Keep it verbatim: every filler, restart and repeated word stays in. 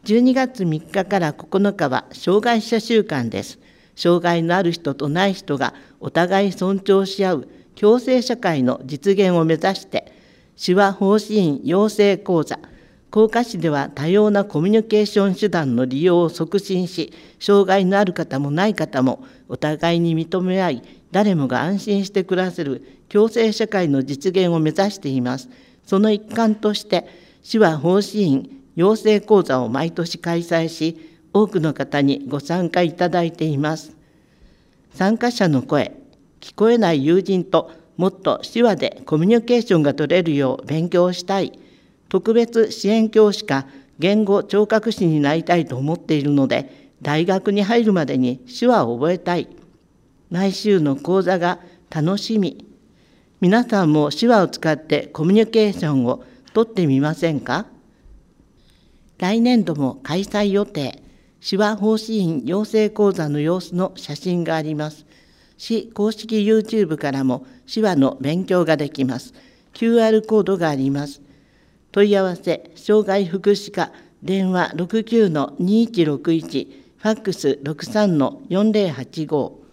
じゅうにがつみっかからここのかは障害者週間です。障害のある人とない人がお互い尊重し合う共生社会の実現を目指して、手話奉仕員養成講座、甲賀市では多様なコミュニケーション手段の利用を促進し、障害のある方もない方もお互いに認め合い、誰もが安心して暮らせる共生社会の実現を目指しています。その一環として、手話奉仕員養成講座を毎年開催し、多くの方にご参加いただいています。参加者の声、聞こえない友人ともっと手話でコミュニケーションが取れるよう勉強したい、特別支援教師か言語聴覚士になりたいと思っているので、大学に入るまでに手話を覚えたい、毎週の講座が楽しみ、皆さんも手話を使ってコミュニケーションをとってみませんか？来年度も開催予定、手話奉仕員養成講座の様子の写真があります。市公式 YouTube からも手話の勉強ができます。キューアール コードがあります。問い合わせ、障害福祉課、電話 ろくきゅうのにいちろくいち、ファックス ろくさんのよんぜろはちご。